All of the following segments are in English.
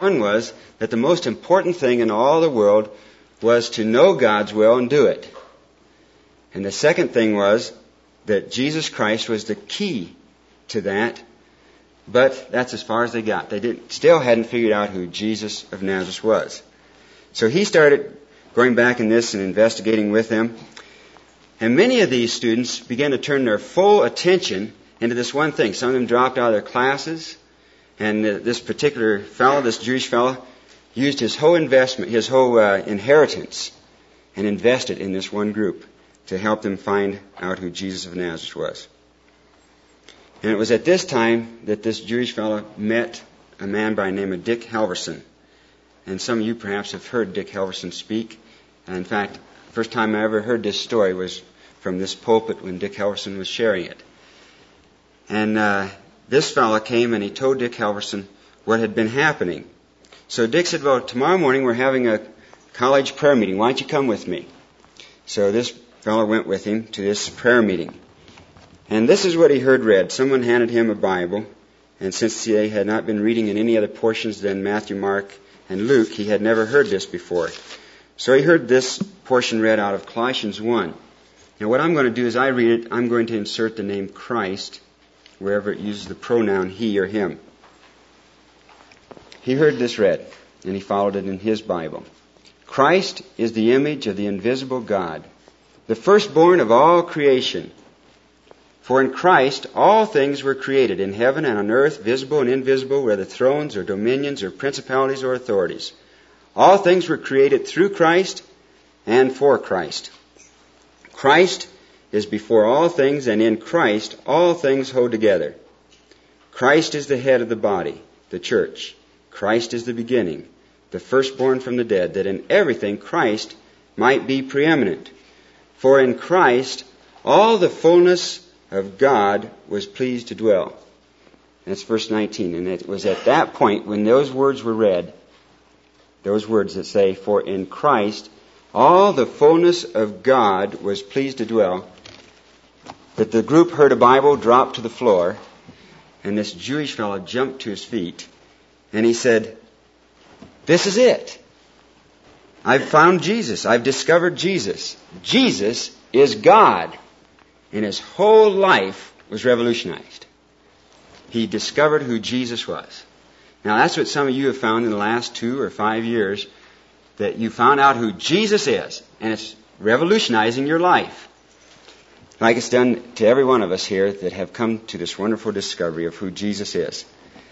One was that the most important thing in all the world was to know God's will and do it. And the second thing was that Jesus Christ was the key to that, but that's as far as they got. They still hadn't figured out who Jesus of Nazareth was. So he started going back in this and investigating with them. And many of these students began to turn their full attention into this one thing. Some of them dropped out of their classes, and this particular fellow, this Jewish fellow, used his whole investment, his whole inheritance, and invested in this one group to help them find out who Jesus of Nazareth was. And it was at this time that this Jewish fellow met a man by the name of Dick Halverson. And some of you perhaps have heard Dick Halverson speak. And in fact, the first time I ever heard this story was from this pulpit when Dick Halverson was sharing it. And this fellow came and he told Dick Halverson what had been happening. So Dick said, well, tomorrow morning we're having a college prayer meeting. Why don't you come with me? So this fellow went with him to this prayer meeting. And this is what he heard read. Someone handed him a Bible, and since they had not been reading in any other portions than Matthew, Mark, and Luke, he had never heard this before. So he heard this portion read out of Colossians 1. Now what I'm going to do is I read it, I'm going to insert the name Christ wherever it uses the pronoun he or him. He heard this read, and he followed it in his Bible. Christ is the image of the invisible God, the firstborn of all creation. For in Christ all things were created, in heaven and on earth, visible and invisible, whether thrones or dominions or principalities or authorities. All things were created through Christ and for Christ. Christ is before all things, and in Christ all things hold together. Christ is the head of the body, the church. Christ is the beginning, the firstborn from the dead, that in everything Christ might be preeminent. For in Christ all the fullness of God was pleased to dwell. That's verse 19. And it was at that point when those words were read, those words that say, for in Christ all the fullness of God was pleased to dwell, that the group heard a Bible drop to the floor, and this Jewish fellow jumped to his feet, and he said, this is it. I've found Jesus. I've discovered Jesus. Jesus is God. And his whole life was revolutionized. He discovered who Jesus was. Now that's what some of you have found in the last 2 or 5 years, that you found out who Jesus is, and it's revolutionizing your life. Like it's done to every one of us here that have come to this wonderful discovery of who Jesus is.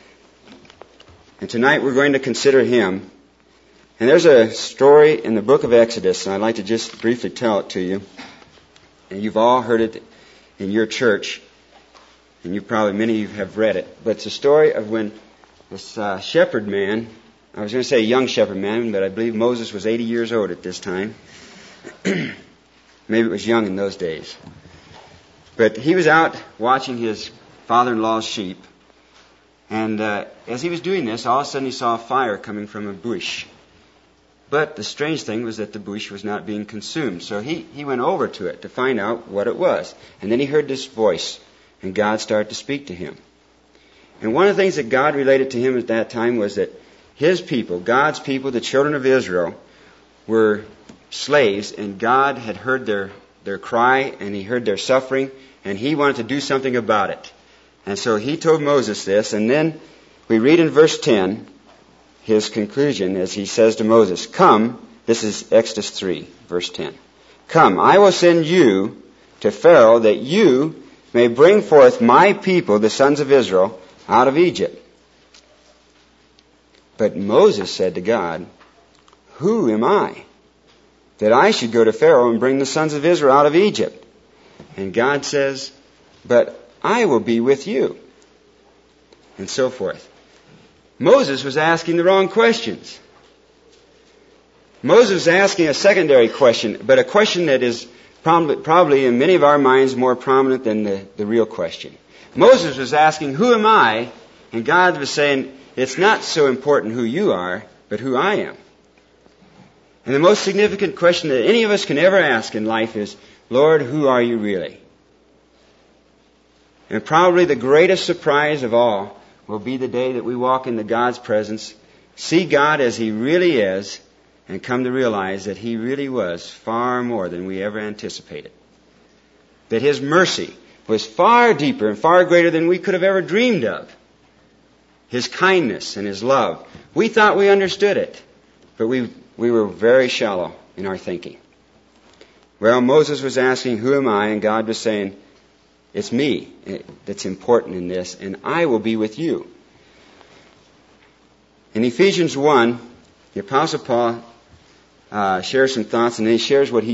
And tonight we're going to consider him. And there's a story in the book of Exodus, and I'd like to just briefly tell it to you. And you've all heard it in your church, and you probably, many of you have read it. But it's a story of when this shepherd man, I was going to say young shepherd man, but I believe Moses was 80 years old at this time. Maybe it was young in those days. But he was out watching his father-in-law's sheep, and as he was doing this, all of a sudden he saw a fire coming from a bush. But the strange thing was that the bush was not being consumed. So he went over to it to find out what it was. And then he heard this voice, and God started to speak to him. And one of the things that God related to him at that time was that his people, God's people, the children of Israel, were slaves, and God had heard their cry, and he heard their suffering, and he wanted to do something about it. And so he told Moses this, and then we read in verse 10, his conclusion as he says to Moses, come, this is Exodus 3, verse 10. Come, I will send you to Pharaoh that you may bring forth my people, the sons of Israel, out of Egypt. But Moses said to God, who am I that I should go to Pharaoh and bring the sons of Israel out of Egypt? And God says, but I will be with you. And so forth. Moses was asking the wrong questions. Moses was asking a secondary question, but a question that is probably in many of our minds more prominent than the real question. Moses was asking, who am I? And God was saying, it's not so important who you are, but who I am. And the most significant question that any of us can ever ask in life is, Lord, who are you really? And probably the greatest surprise of all will be the day that we walk into God's presence, see God as He really is, and come to realize that He really was far more than we ever anticipated. That His mercy was far deeper and far greater than we could have ever dreamed of. His kindness and His love. We thought we understood it, but we were very shallow in our thinking. Well, Moses was asking, who am I? And God was saying, it's me that's important in this, and I will be with you. In Ephesians 1, the Apostle Paul shares some thoughts, and then he shares what he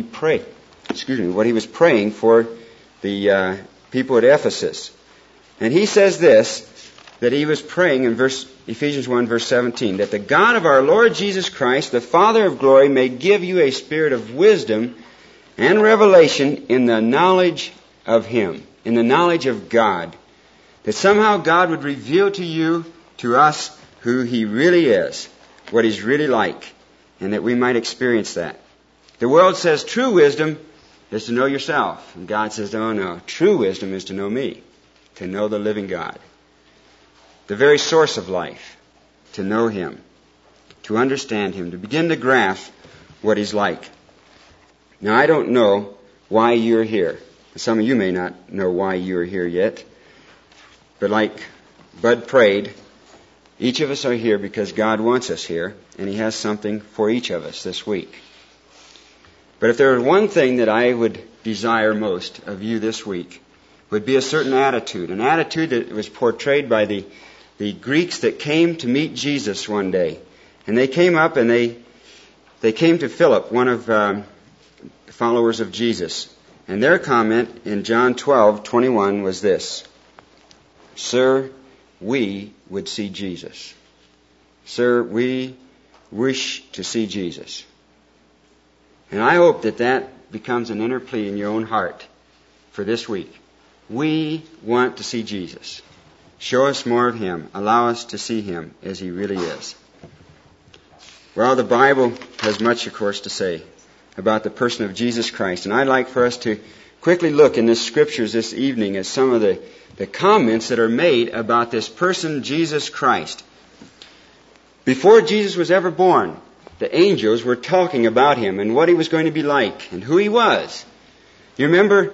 was praying for the people at Ephesus. And he says this, that he was praying in Ephesians 1, verse 17, that the God of our Lord Jesus Christ, the Father of glory, may give you a spirit of wisdom and revelation in the knowledge of Him, in the knowledge of God. That somehow God would reveal to you, to us, who He really is, what He's really like, and that we might experience that. The world says true wisdom is to know yourself. And God says, oh no, true wisdom is to know me, to know the living God. The very source of life, to know Him, to understand Him, to begin to grasp what He's like. Now, I don't know why you're here. Some of you may not know why you're here yet. But like Bud prayed, each of us are here because God wants us here, and He has something for each of us this week. But if there was one thing that I would desire most of you this week, would be a certain attitude, an attitude that was portrayed by the Greeks that came to meet Jesus one day. And they came up and they came to Philip, one of the followers of Jesus. And their comment in John 12:21 was this, Sir, we would see Jesus. Sir, we wish to see Jesus. And I hope that becomes an inner plea in your own heart for this week. We want to see Jesus. Show us more of Him. Allow us to see Him as He really is. Well, the Bible has much, of course, to say about the person of Jesus Christ. And I'd like for us to quickly look in the Scriptures this evening at some of the comments that are made about this person, Jesus Christ. Before Jesus was ever born, the angels were talking about Him and what He was going to be like and who He was. You remember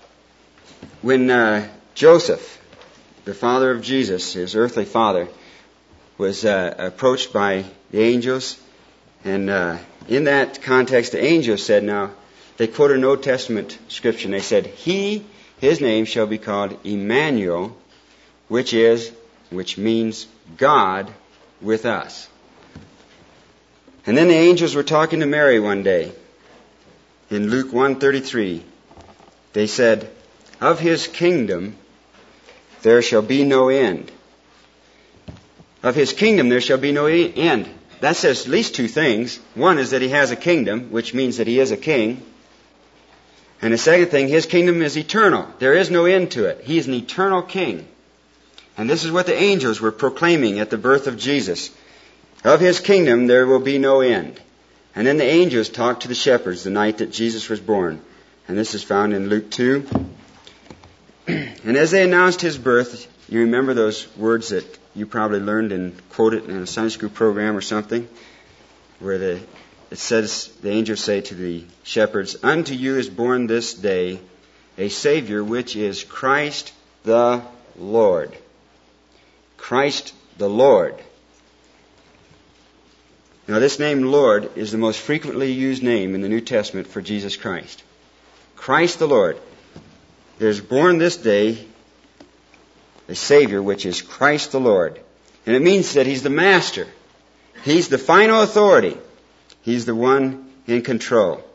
when Joseph, the father of Jesus, his earthly father, was approached by the angels. And in that context, the angels said, now, they quoted an Old Testament scripture, and they said, his name shall be called Emmanuel, which means God with us. And then the angels were talking to Mary one day. In Luke 1:33, they said, of His kingdom there shall be no end. Of His kingdom there shall be no end. That says at least two things. One is that He has a kingdom, which means that He is a king. And the second thing, His kingdom is eternal. There is no end to it. He is an eternal king. And this is what the angels were proclaiming at the birth of Jesus. Of His kingdom there will be no end. And then the angels talked to the shepherds the night that Jesus was born. And this is found in Luke 2. And as they announced His birth, you remember those words that you probably learned and quoted in a Sunday school program or something, where it says, the angels say to the shepherds, unto you is born this day a Savior, which is Christ the Lord. Christ the Lord. Now this name Lord is the most frequently used name in the New Testament for Jesus Christ. Christ the Lord. There's born this day a Savior, which is Christ the Lord. And it means that He's the Master. He's the final authority. He's the one in control.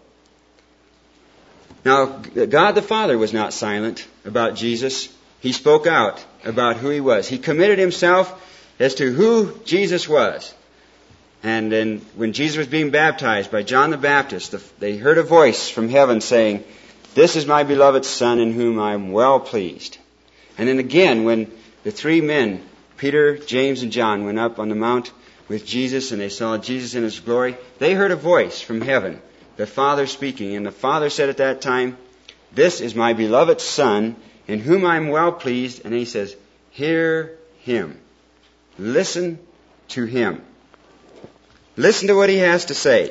Now, God the Father was not silent about Jesus. He spoke out about who He was. He committed Himself as to who Jesus was. And then when Jesus was being baptized by John the Baptist, they heard a voice from heaven saying, this is my beloved Son in whom I am well pleased. And then again, when the three men, Peter, James, and John, went up on the mount with Jesus and they saw Jesus in His glory, they heard a voice from heaven, the Father speaking. And the Father said at that time, this is my beloved Son in whom I am well pleased. And He says, hear Him. Listen to Him. Listen to what he has to say.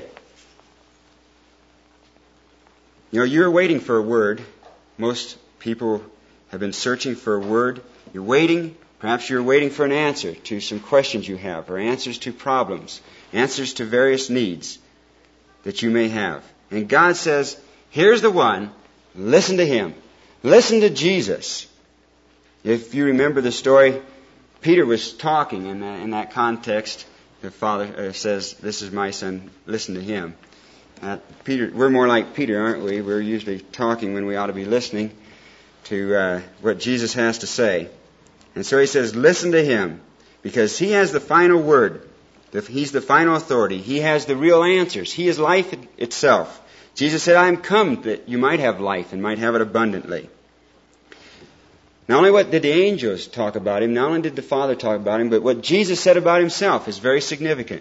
You know, you're waiting for a word. Most people have been searching for a word. You're waiting. Perhaps you're waiting for an answer to some questions you have, or answers to problems, answers to various needs that you may have. And God says, here's the one. Listen to him. Listen to Jesus. If you remember the story, Peter was talking in that context. The Father says, this is my son, listen to him. Peter, we're more like Peter, aren't we? We're usually talking when we ought to be listening to what Jesus has to say. And so he says, listen to him, because he has the final word. He's the final authority. He has the real answers. He is life itself. Jesus said, I am come that you might have life and might have it abundantly. Not only what did the angels talk about him, not only did the Father talk about him, but what Jesus said about himself is very significant.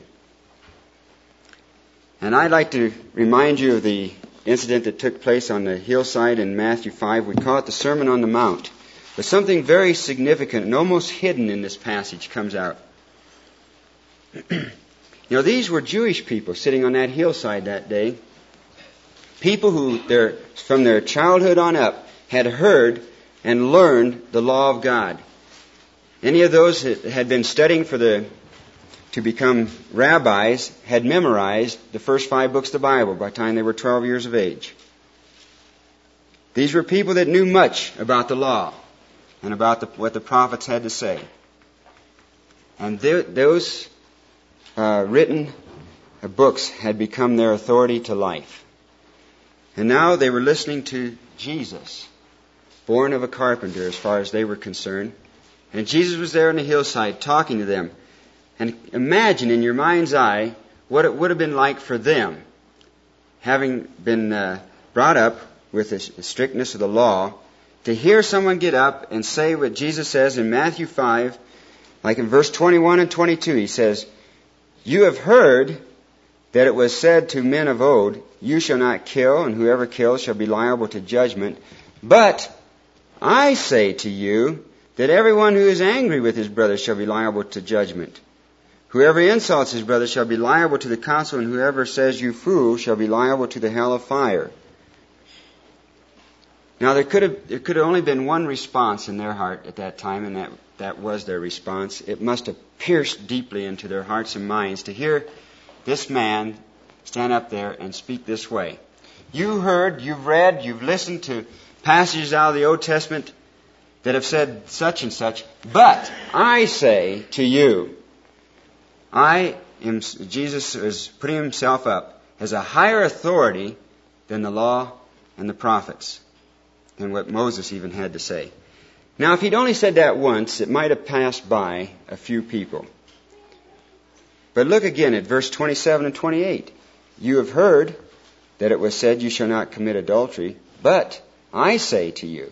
And I'd like to remind you of the incident that took place on the hillside in Matthew 5. We call it the Sermon on the Mount. But something very significant and almost hidden in this passage comes out. You know, these were Jewish people sitting on that hillside that day. People who, from their childhood on up, had heard and learned the law of God. Any of those that had been studying to become rabbis had memorized the first 5 books of the Bible by the time they were 12 years of age. These were people that knew much about the law and about what the prophets had to say. And those written books had become their authority to life. And now they were listening to Jesus, born of a carpenter as far as they were concerned. And Jesus was there on the hillside talking to them. And imagine in your mind's eye what it would have been like for them, having been brought up with the strictness of the law, to hear someone get up and say what Jesus says in Matthew 5, like in verse 21 and 22. He says, you have heard that it was said to men of old, you shall not kill, and whoever kills shall be liable to judgment. But I say to you that everyone who is angry with his brother shall be liable to judgment. Whoever insults his brother shall be liable to the council, and whoever says you fool shall be liable to the hell of fire. Now there could have only been one response in their heart at that time, and that was their response. It must have pierced deeply into their hearts and minds to hear this man stand up there and speak this way. You heard, you've read, you've listened to passages out of the Old Testament that have said such and such, but I say to you, Jesus is putting himself up as a higher authority than the law and the prophets, than what Moses even had to say. Now, if he'd only said that once, it might have passed by a few people. But look again at verse 27 and 28. You have heard that it was said, you shall not commit adultery, but I say to you.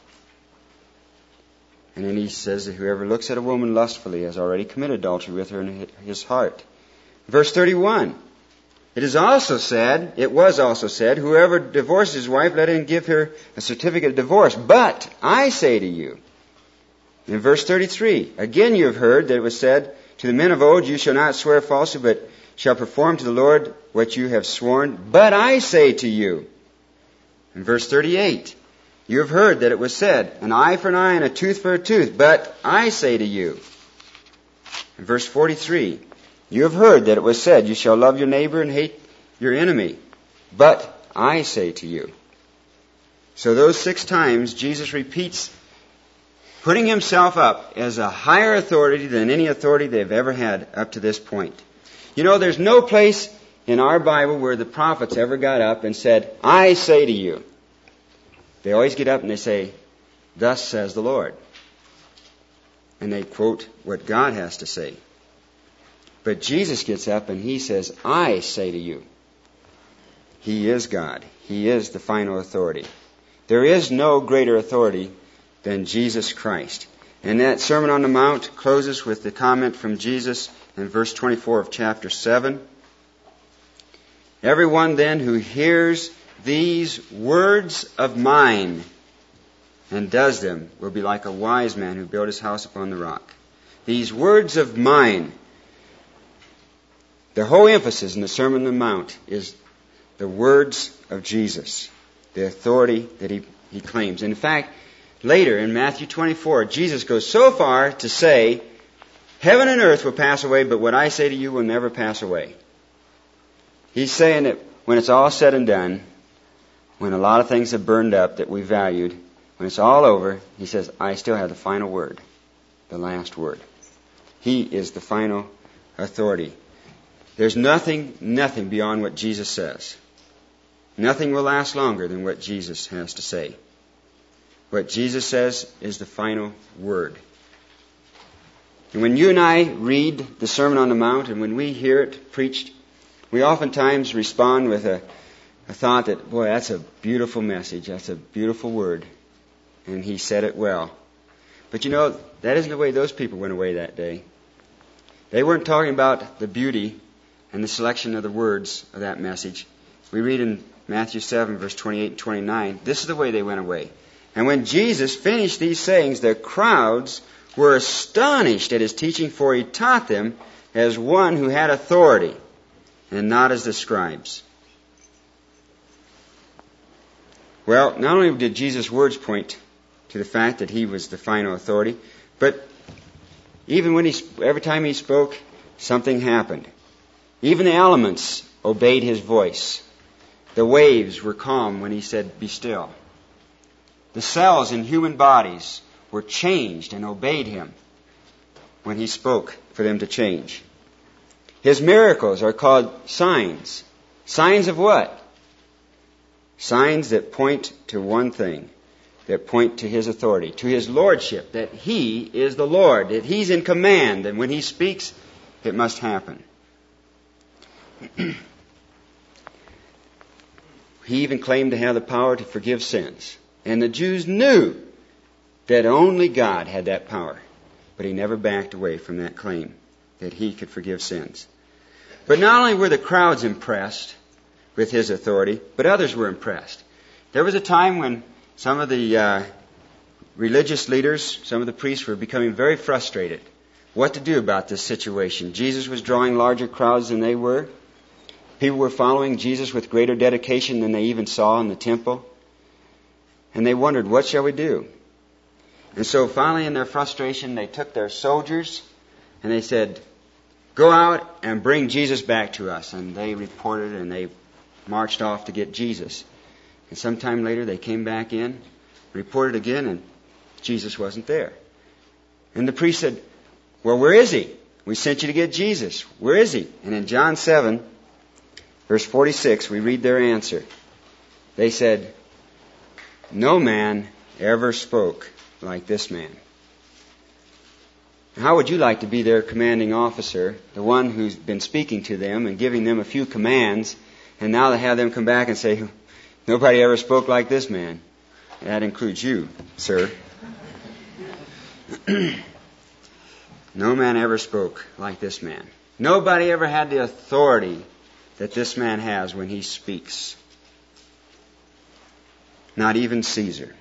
And then he says that whoever looks at a woman lustfully has already committed adultery with her in his heart. Verse 31. It was also said, whoever divorces his wife, let him give her a certificate of divorce. But I say to you. In verse 33, again you have heard that it was said to the men of old, you shall not swear falsely, but shall perform to the Lord what you have sworn. But I say to you. In verse 38, you have heard that it was said, an eye for an eye and a tooth for a tooth. But I say to you. In verse 43, you have heard that it was said, you shall love your neighbor and hate your enemy. But I say to you. So those 6 times, Jesus repeats, putting himself up as a higher authority than any authority they've ever had up to this point. You know, there's no place in our Bible where the prophets ever got up and said, I say to you. They always get up and they say, thus says the Lord. And they quote what God has to say. But Jesus gets up and he says, I say to you. He is God. He is the final authority. There is no greater authority than Jesus Christ. And that Sermon on the Mount closes with the comment from Jesus in verse 24 of chapter 7. Everyone then who hears these words of mine and does them will be like a wise man who built his house upon the rock. These words of mine. The whole emphasis in the Sermon on the Mount is the words of Jesus, the authority that he claims. In fact, later in Matthew 24, Jesus goes so far to say, heaven and earth will pass away, but what I say to you will never pass away. He's saying that when it's all said and done, when a lot of things have burned up that we valued, when it's all over, he says, I still have the final word, the last word. He is the final authority. There's nothing beyond what Jesus says. Nothing will last longer than what Jesus has to say. What Jesus says is the final word. And when you and I read the Sermon on the Mount, and when we hear it preached, we oftentimes respond with a thought that, boy, that's a beautiful message, that's a beautiful word, and he said it well. But you know, that isn't the way those people went away that day. They weren't talking about the beauty and the selection of the words of that message. We read in Matthew 7, verse 28 and 29, this is the way they went away. And when Jesus finished these sayings, the crowds were astonished at his teaching, for he taught them as one who had authority, and not as the scribes. Well, not only did Jesus' words point to the fact that he was the final authority, but even when every time he spoke, something happened. Even the elements obeyed his voice. The waves were calm when he said, be still. The cells in human bodies were changed and obeyed him when he spoke for them to change. His miracles are called signs. Signs of what? Signs that point to one thing, that point to his authority, to his lordship, that he is the Lord, that he's in command, and when he speaks, it must happen. He even claimed to have the power to forgive sins. And the Jews knew that only God had that power. But he never backed away from that claim that he could forgive sins. But not only were the crowds impressed with his authority, but others were impressed. There was a time when some of the religious leaders, some of the priests were becoming very frustrated. What to do about this situation? Jesus was drawing larger crowds than they were. People were following Jesus with greater dedication than they even saw in the temple. And they wondered, what shall we do? And so finally in their frustration, they took their soldiers and they said, go out and bring Jesus back to us. And they reported and they marched off to get Jesus. And sometime later they came back in, reported again, and Jesus wasn't there. And the priest said, well, where is he? We sent you to get Jesus. Where is he? And in John 7, verse 46, we read their answer. They said, no man ever spoke like this man. How would you like to be their commanding officer, the one who's been speaking to them and giving them a few commands, and now they have them come back and say, nobody ever spoke like this man? That includes you, sir. No man ever spoke like this man. Nobody ever had the authority that this man has when he speaks. Not even Caesar.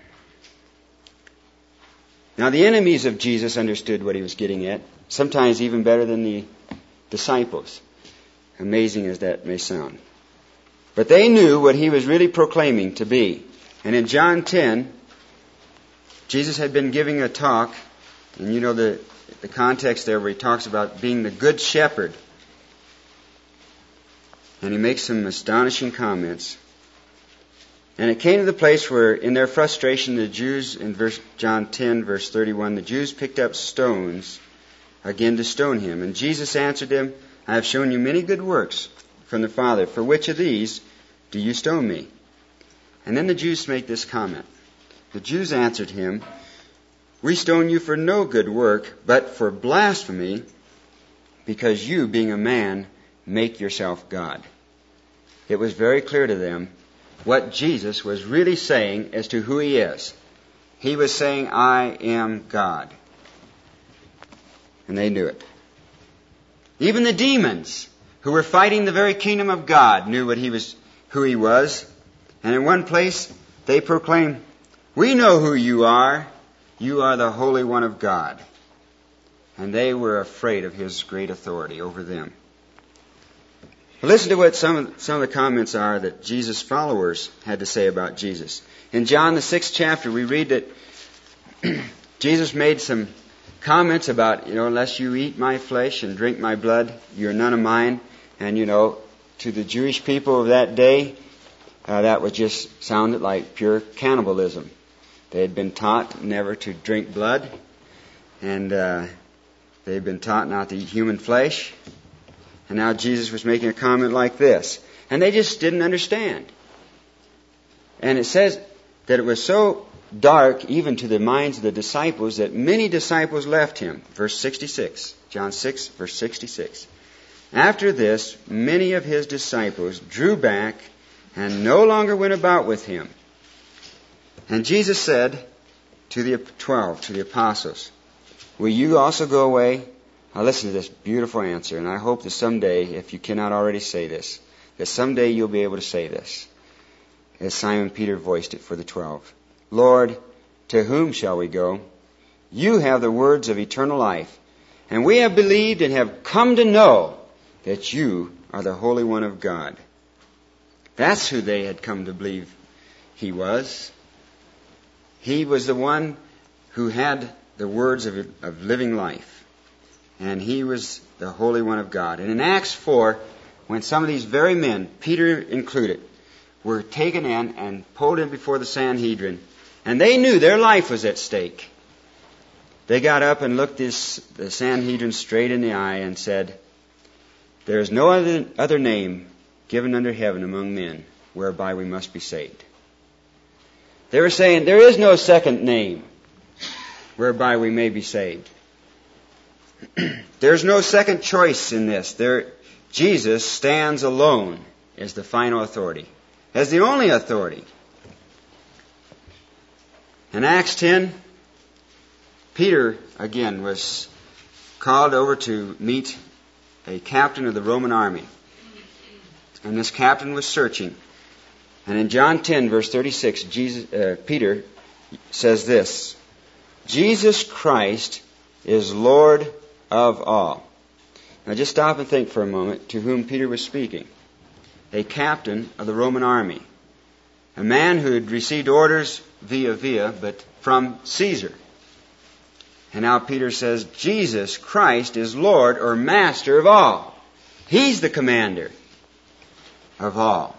Now the enemies of Jesus understood what he was getting at, sometimes even better than the disciples, amazing as that may sound. But they knew what he was really proclaiming to be. And in John 10, Jesus had been giving a talk, and you know the context there where he talks about being the good shepherd. And he makes some astonishing comments. And it came to the place where, in their frustration, the Jews, in John 10, verse 31, the Jews picked up stones again to stone him. And Jesus answered them, I have shown you many good works from the Father. For which of these do you stone me? And then the Jews make this comment. The Jews answered him, we stone you for no good work, but for blasphemy, because you, being a man, make yourself God. It was very clear to them what Jesus was really saying as to who he is. He was saying, I am God. And they knew it. Even the demons who were fighting the very kingdom of God knew who he was. And in one place they proclaimed, we know who you are. You are the Holy One of God. And they were afraid of his great authority over them. But listen to what some of the comments are that Jesus' followers had to say about Jesus. In John the 6th chapter, we read that Jesus made some comments about, unless you eat my flesh and drink my blood, you're none of mine. And, to the Jewish people of that day, that would just sounded like pure cannibalism. They had been taught never to drink blood, and they had been taught not to eat human flesh. And now Jesus was making a comment like this. And they just didn't understand. And it says that it was so dark, even to the minds of the disciples, that many disciples left him. Verse 66. John 6, verse 66. After this, many of his disciples drew back and no longer went about with him. And Jesus said to the 12, to the apostles, will you also go away? Now listen to this beautiful answer, and I hope that someday, if you cannot already say this, that someday you'll be able to say this, as Simon Peter voiced it for the 12. Lord, to whom shall we go? You have the words of eternal life, and we have believed and have come to know that you are the Holy One of God. That's who they had come to believe he was. He was the one who had the words of living life. And he was the Holy One of God. And in Acts 4, when some of these very men, Peter included, were taken in and pulled in before the Sanhedrin, and they knew their life was at stake, they got up and looked the Sanhedrin straight in the eye and said, there is no other name given under heaven among men whereby we must be saved. They were saying, there is no second name whereby we may be saved. There's no second choice in this. Jesus stands alone as the final authority, as the only authority. In Acts 10, Peter, again, was called over to meet a captain of the Roman army. And this captain was searching. And in John 10, verse 36, Peter says this, Jesus Christ is Lord of all. Now just stop and think for a moment to whom Peter was speaking. A captain of the Roman army. A man who had received orders via, but from Caesar. And now Peter says, Jesus Christ is Lord or Master of all. He's the commander of all.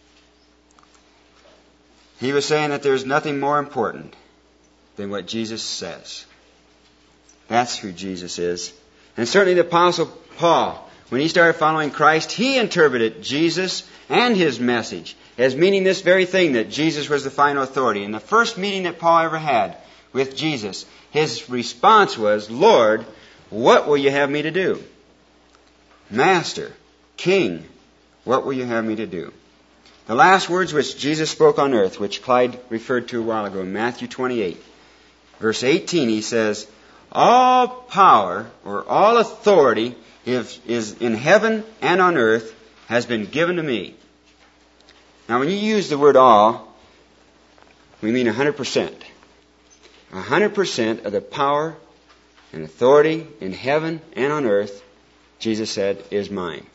He was saying that there's nothing more important than what Jesus says. That's who Jesus is. And certainly the Apostle Paul, when he started following Christ, he interpreted Jesus and his message as meaning this very thing, that Jesus was the final authority. In the first meeting that Paul ever had with Jesus, his response was, Lord, what will you have me to do? Master, King, what will you have me to do? The last words which Jesus spoke on earth, which Clyde referred to a while ago, in Matthew 28, verse 18, he says, all power or all authority is in heaven and on earth has been given to me. Now when you use the word all, we mean 100%. 100% of the power and authority in heaven and on earth, Jesus said, is mine.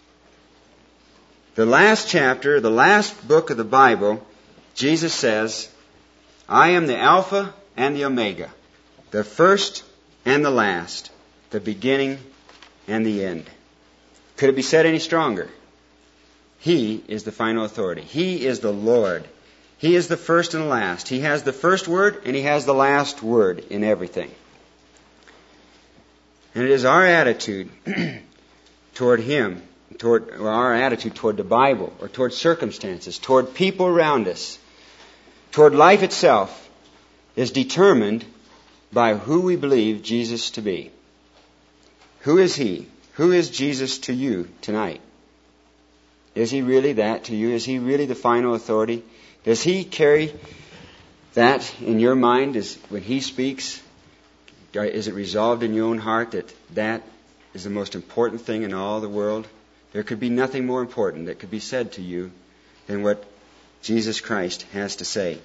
The last chapter, the last book of the Bible, Jesus says, I am the Alpha and the Omega, the first and the last, the beginning and the end. Could it be said any stronger? He is the final authority. He is the Lord. He is the first and the last. He has the first word and He has the last word in everything. And it is our attitude toward Him, our attitude toward the Bible, or toward circumstances, toward people around us, toward life itself, is determined by who we believe Jesus to be. Who is He? Who is Jesus to you tonight? Is He really that to you? Is He really the final authority? Does He carry that in your mind when He speaks? Is it resolved in your own heart that is the most important thing in all the world? There could be nothing more important that could be said to you than what Jesus Christ has to say.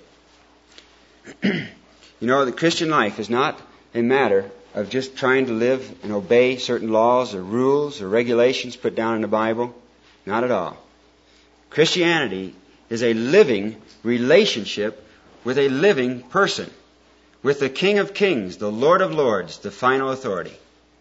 The Christian life is not a matter of just trying to live and obey certain laws or rules or regulations put down in the Bible. Not at all. Christianity is a living relationship with a living person, with the King of Kings, the Lord of Lords, the final authority.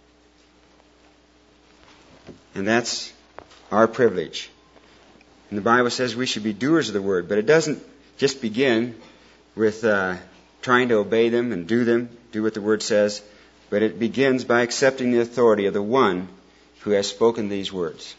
And that's our privilege. And the Bible says we should be doers of the Word, but it doesn't just begin with trying to obey them and do what the Word says, but it begins by accepting the authority of the one who has spoken these words.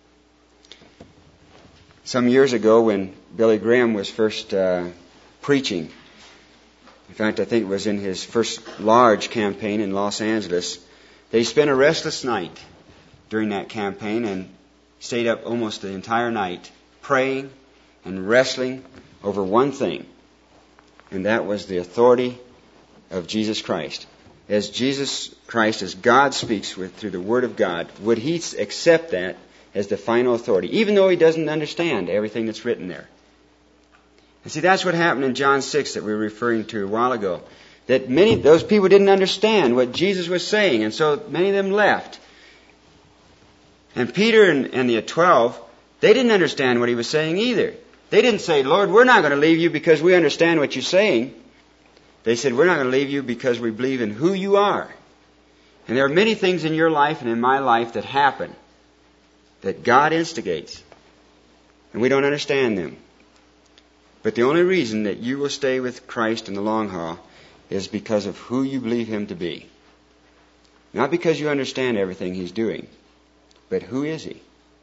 Some years ago when Billy Graham was first preaching, in fact I think it was in his first large campaign in Los Angeles, they spent a restless night during that campaign and stayed up almost the entire night praying and wrestling over one thing, and that was the authority of Jesus Christ. As Jesus Christ, as God speaks through the Word of God, would he accept that as the final authority, even though he doesn't understand everything that's written there? And see, that's what happened in John 6 that we were referring to a while ago. That many of those people didn't understand what Jesus was saying, and so many of them left. And Peter and the 12, they didn't understand what he was saying either. They didn't say, Lord, we're not going to leave you because we understand what you're saying. They said, we're not going to leave you because we believe in who you are. And there are many things in your life and in my life that happen that God instigates. And we don't understand them. But the only reason that you will stay with Christ in the long haul is because of who you believe him to be. Not because you understand everything he's doing, but who is he?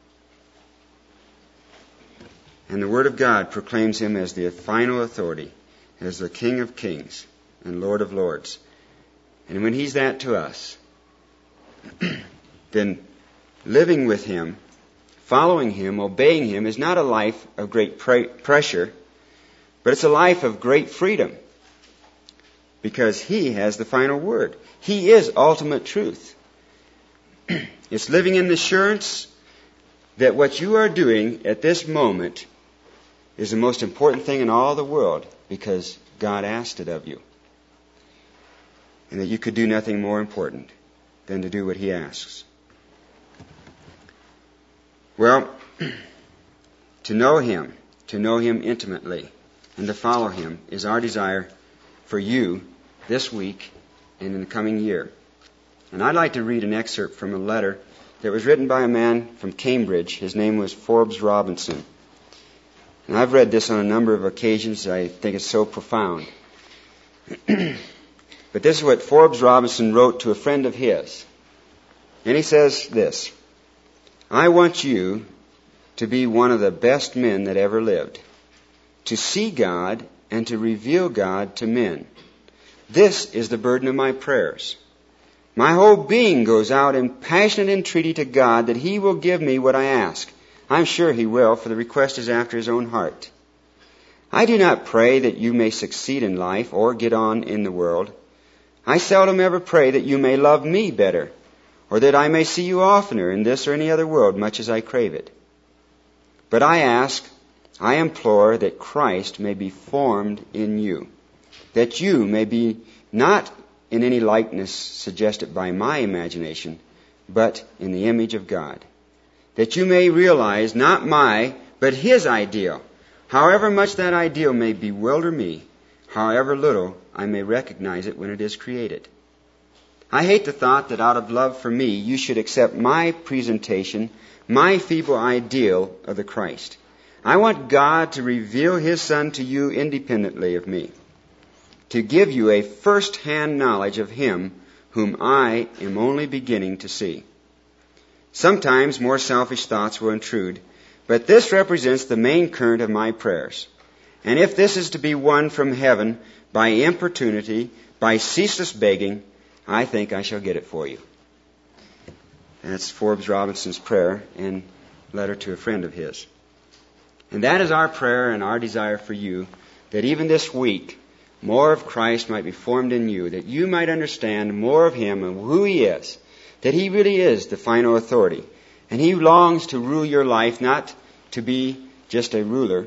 And the Word of God proclaims him as the final authority, as the King of Kings and Lord of Lords. And when he's that to us, then living with him, following him, obeying him is not a life of great pressure, but it's a life of great freedom. Because he has the final word. He is ultimate truth. It's living in the assurance that what you are doing at this moment is the most important thing in all the world because God asked it of you. And that you could do nothing more important than to do what he asks. Well, to know him intimately, and to follow him is our desire for you this week and in the coming year. And I'd like to read an excerpt from a letter that was written by a man from Cambridge. His name was Forbes Robinson. And I've read this on a number of occasions. I think it's so profound. But this is what Forbes Robinson wrote to a friend of his. And he says this: I want you to be one of the best men that ever lived, to see God and to reveal God to men. This is the burden of my prayers. My whole being goes out in passionate entreaty to God that he will give me what I ask. I'm sure he will, for the request is after his own heart. I do not pray that you may succeed in life or get on in the world. I seldom ever pray that you may love me better, or that I may see you oftener in this or any other world, much as I crave it. But I implore that Christ may be formed in you, that you may be not in any likeness suggested by my imagination, but in the image of God, that you may realize not my, but his ideal, however much that ideal may bewilder me, however little I may recognize it when it is created. I hate the thought that out of love for me you should accept my presentation, my feeble ideal of the Christ. I want God to reveal his Son to you independently of me, to give you a first-hand knowledge of him whom I am only beginning to see. Sometimes more selfish thoughts will intrude, but this represents the main current of my prayers. And if this is to be won from heaven by importunity, by ceaseless begging, I think I shall get it for you. And that's Forbes Robinson's prayer and letter to a friend of his. And that is our prayer and our desire for you, that even this week, more of Christ might be formed in you, that you might understand more of him and who he is, that he really is the final authority. And he longs to rule your life, not to be just a ruler,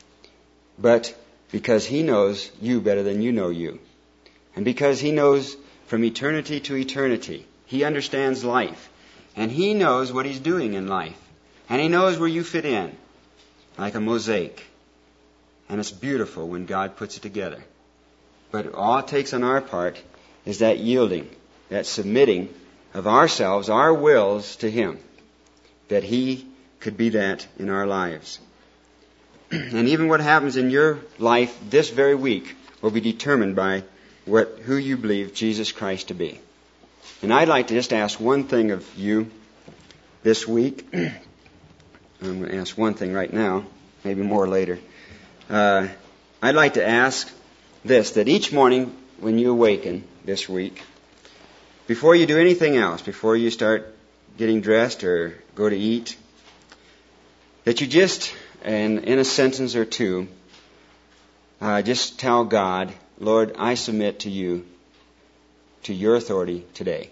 but because he knows you better than you know you. And because he knows from eternity to eternity. He understands life. And he knows what he's doing in life. And He knows where you fit in, like a mosaic. And it's beautiful when God puts it together. But all it takes on our part is that yielding, that submitting of ourselves, our wills to Him, that He could be that in our lives. And even what happens in your life this very week will be determined by who you believe Jesus Christ to be. And I'd like to just ask one thing of you this week. I'm going to ask one thing right now, maybe more later. I'd like to ask this, that each morning when you awaken this week, before you do anything else, before you start getting dressed or go to eat, that you just, in a sentence or two, just tell God, Lord, I submit to you, to your authority today.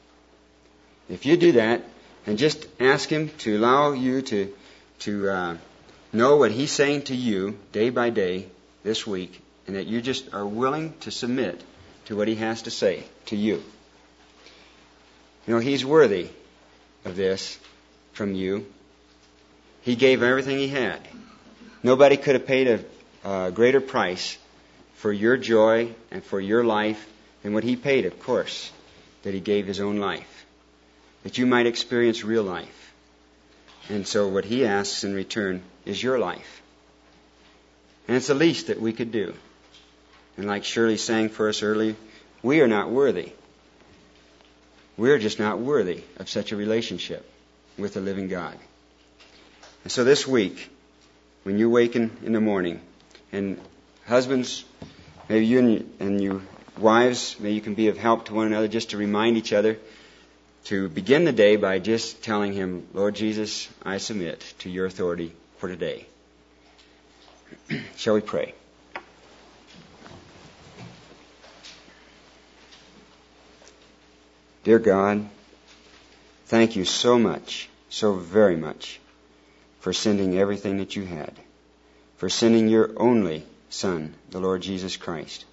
If you do that, and just ask Him to allow you to know what He's saying to you day by day this week, and that you just are willing to submit to what He has to say to you. You know, He's worthy of this from you. He gave everything He had. Nobody could have paid a greater price for your joy and for your life than what He paid, of course, that He gave His own life, that you might experience real life. And so what He asks in return is your life. And it's the least that we could do. And like Shirley sang for us earlier, we are not worthy. We're just not worthy of such a relationship with the living God. And so this week, when you waken in the morning, and husbands, maybe you and you wives, maybe you can be of help to one another just to remind each other to begin the day by just telling Him, Lord Jesus, I submit to your authority for today. Shall we pray? Dear God, thank you so much, so very much, for sending everything that you had, for sending your only Son, the Lord Jesus Christ.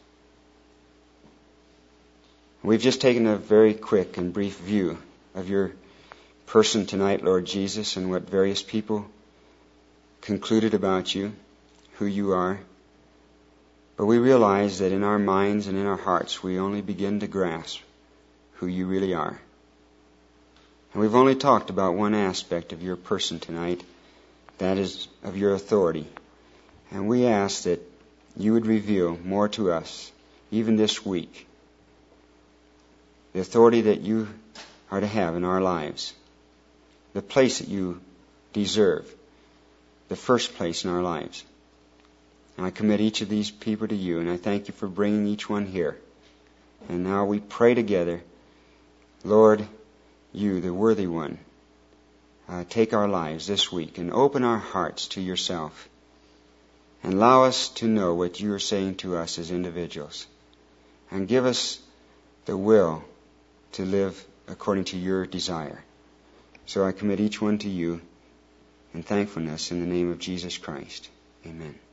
We've just taken a very quick and brief view of your person tonight, Lord Jesus, and what various people concluded about you, who you are. But we realize that in our minds and in our hearts we only begin to grasp who you really are. And we've only talked about one aspect of your person tonight, that is of your authority. And we ask that you would reveal more to us, even this week, the authority that you are to have in our lives, the place that you deserve, the first place in our lives. And I commit each of these people to you, and I thank you for bringing each one here. And now we pray together, Lord, you, the worthy one, take our lives this week and open our hearts to yourself and allow us to know what you are saying to us as individuals, and give us the will to live according to your desire. So I commit each one to you in thankfulness in the name of Jesus Christ. Amen.